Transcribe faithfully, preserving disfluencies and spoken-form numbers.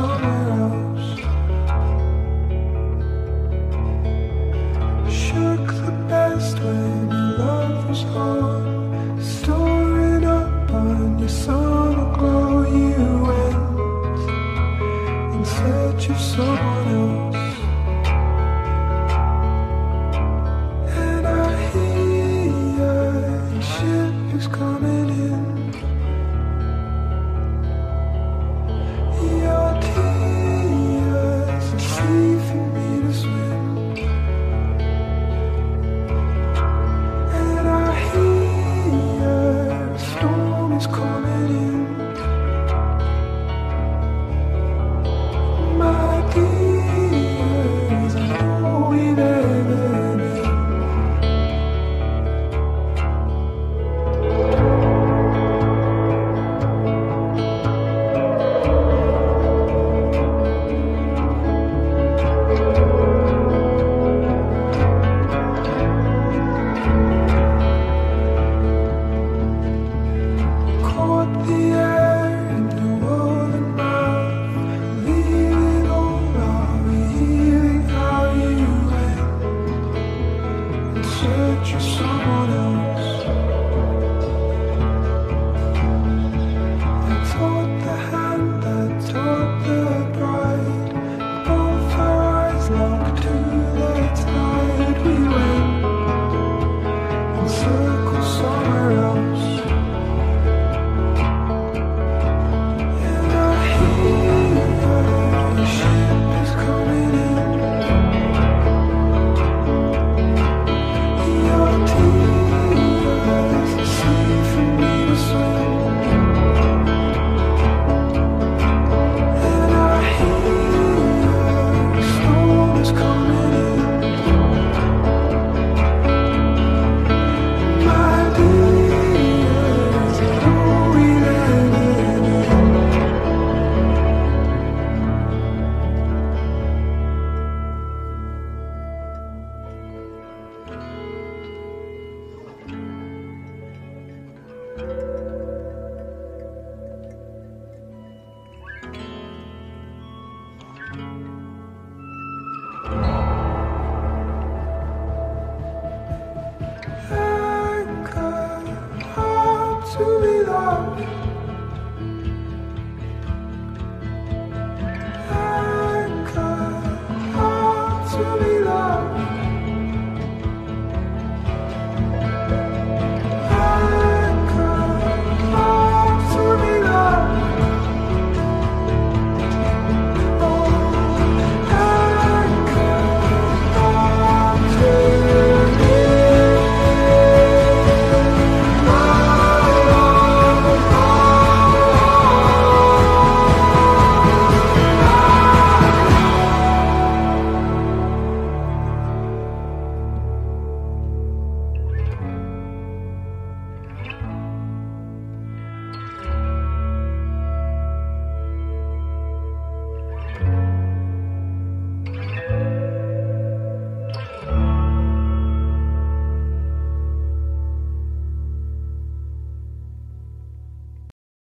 somewhere else. Shook the best when your love was home, storing up on your summer glow. You went in search of someone else. And I hear your ship is coming in. Your tears are sea for me to swim. And I hear a storm is coming in. My dears, I know we've ever been. Caught the air in your woolen mouth, leaving all our healing how you went in search of someone else. I taught the hand that taught the bride, both our eyes locked to the tide. We went in circles somewhere else. And I hear your ship is coming in. Your tears are sea for me to swim. And I hear a storm is coming in. My dears, I know we've ever been. Anchor, hard to be loved. Anchor, hard to be